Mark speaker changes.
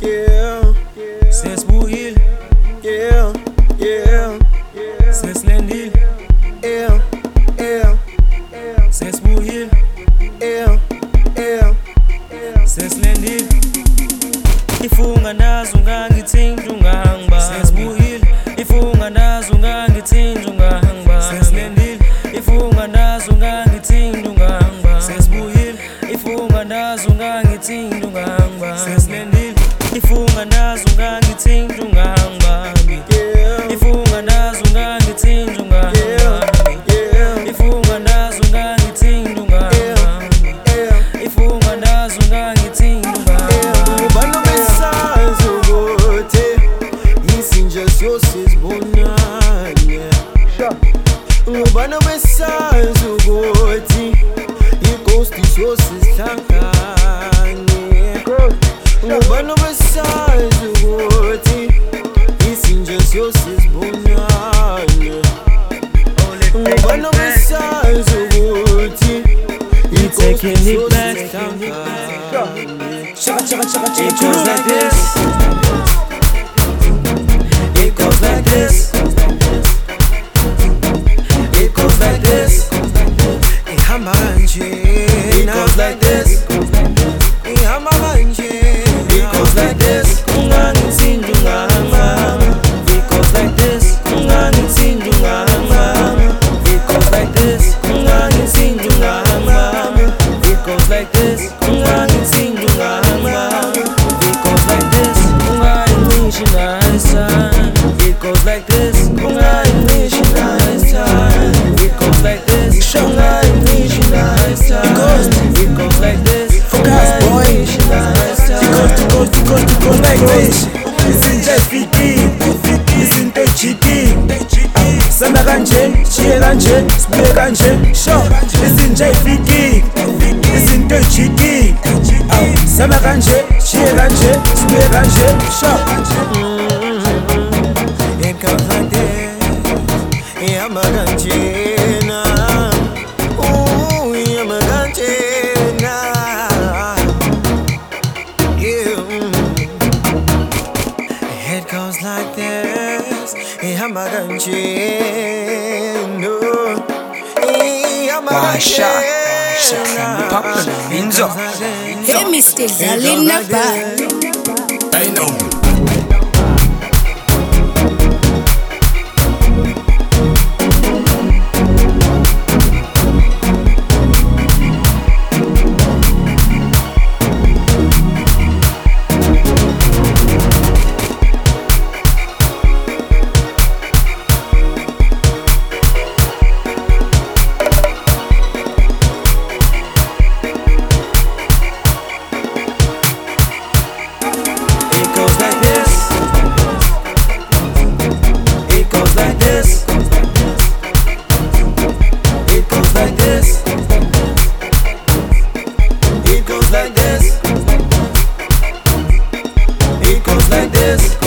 Speaker 1: yeah.
Speaker 2: Sesibuyile,
Speaker 1: Yeah, yeah,
Speaker 2: sesilendile,
Speaker 1: yeah, yeah,
Speaker 2: sesibuyile,
Speaker 1: yeah, yeah.
Speaker 2: sesilendile. Ifunga nazo ungangithinta ungahamba. Sesibuyile, ifunga nazo ungangithinta ungahamba. Sesilendile, ifunga nazo ungangithinta ungahamba. Sesibuyile, ifunga nazo ungangithinta ungahamba. Sesilendile, ifunga nazo ungangithinta ungahamba. Ifunga nazo ungangithinta ungahamba. Ifunga nazo ungangithinta ungahamba. Ifunga nazo ungangithinta ungahamba.
Speaker 1: Ngubani obesazi ukuthi izinja siyosizibonane. Ngubani obesazi ukuthi i-ghost siyosihlangane. Ngubani obesazi ukuthi izinja siyosizibonane. Ngubani obesazi ukuthi i-ghost siyosihlangane.
Speaker 2: It goes like this. It goes like this. It goes like this.
Speaker 1: Ihamba kanje.
Speaker 2: It goes like this.
Speaker 1: Ihamba kanje.
Speaker 2: It goes like this. Ungangithinta ungahamba. It goes like this. Ungangithinta ungahamba. It goes like this. Ungangithinta ungahamba. It goes like this. Ungangithinta ungahamba. It goes like this. Ungayingishi nice time. It goes like this. Ungayingishi nice time. It goes like this. Ungayingishi nice time. It goes like this.
Speaker 3: Focus, boy.
Speaker 2: Ungayingishi nice time.
Speaker 3: It goes like this. Izinja efikile, izinto ejikile. Samba kanje, shiye kanje, sibuye kanje. Izinja efikile, izinto ejikile. Samba kanje, shiye kanje, sibuye kanje.
Speaker 1: It goes like this. Ihamba kanjena. Ooh, ihamba kanjena. Yeah. It goes like this. Ihamba kanjena. Ihamba
Speaker 3: Washa,
Speaker 1: kanjena.
Speaker 3: popular, Binzo.
Speaker 4: Hey, Mr. Zalina Bar.
Speaker 3: I know.
Speaker 2: It goes like this. It goes like this. It goes like this. It goes like this. It goes like this.